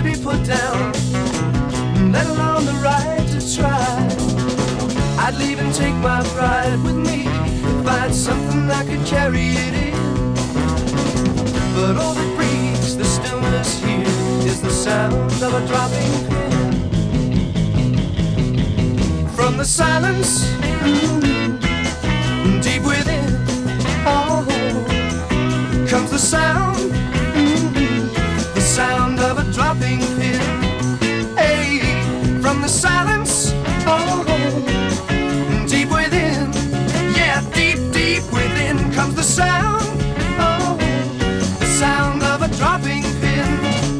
be put down, let alone the right to try. I'd leave and take my pride with me if I had something I could carry it in. But all that breaks the stillness here is the sound of a dropping pin. From the silence deep within, oh, comes the sound of a dropping pin. Hey, from the silence, oh, deep within, yeah, deep, deep within comes the sound, oh, the sound of a dropping pin.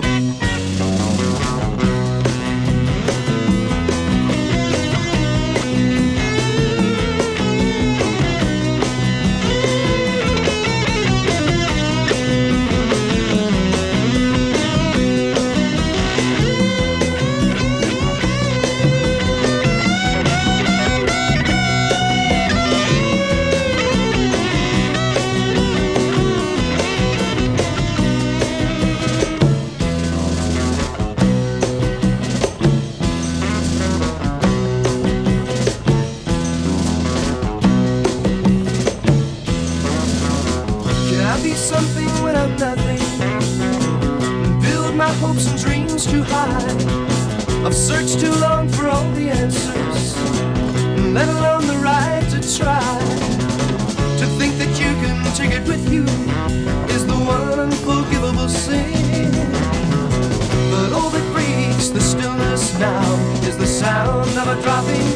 Be something when I'm nothing, build my hopes and dreams too high. I've searched too long for all the answers, let alone the right to try. To think that you can take it with you is the one unforgivable sin. But all that breaks the stillness now is the sound of a dropping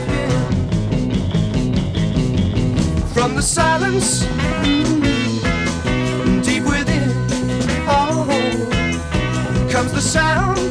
pin. From the silence deep within, oh, comes the sound